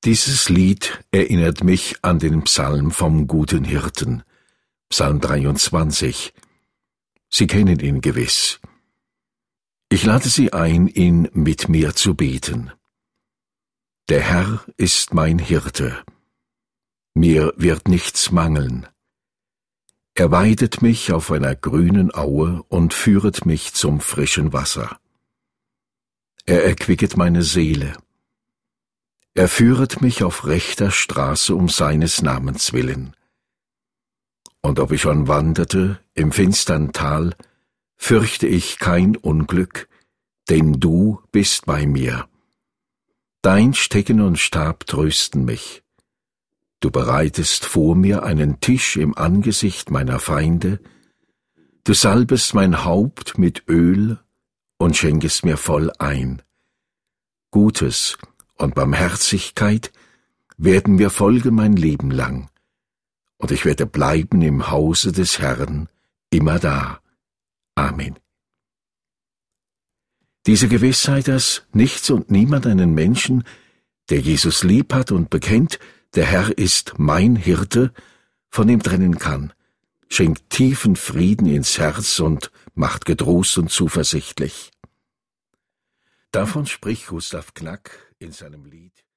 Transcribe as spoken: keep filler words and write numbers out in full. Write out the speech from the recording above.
Dieses Lied erinnert mich an den Psalm vom guten Hirten, Psalm dreiundzwanzig. Sie kennen ihn gewiss. Ich lade Sie ein, ihn mit mir zu beten. Der Herr ist mein Hirte. Mir wird nichts mangeln. Er weidet mich auf einer grünen Aue und führet mich zum frischen Wasser. Er erquicket meine Seele. Er führet mich auf rechter Straße um seines Namens willen. Und ob ich schon wanderte im finstern Tal, fürchte ich kein Unglück, denn du bist bei mir. Dein Stecken und Stab trösten mich. Du bereitest vor mir einen Tisch im Angesicht meiner Feinde, du salbest mein Haupt mit Öl und schenkest mir voll ein. Gutes und Barmherzigkeit werden mir folgen mein Leben lang, und ich werde bleiben im Hause des Herrn immerdar. Amen. Diese Gewissheit, dass nichts und niemand einen Menschen, der Jesus lieb hat und bekennt, der Herr ist mein Hirte, von ihm trennen kann, schenkt tiefen Frieden ins Herz und macht getrost und zuversichtlich. Davon spricht Gustav Knack in seinem Lied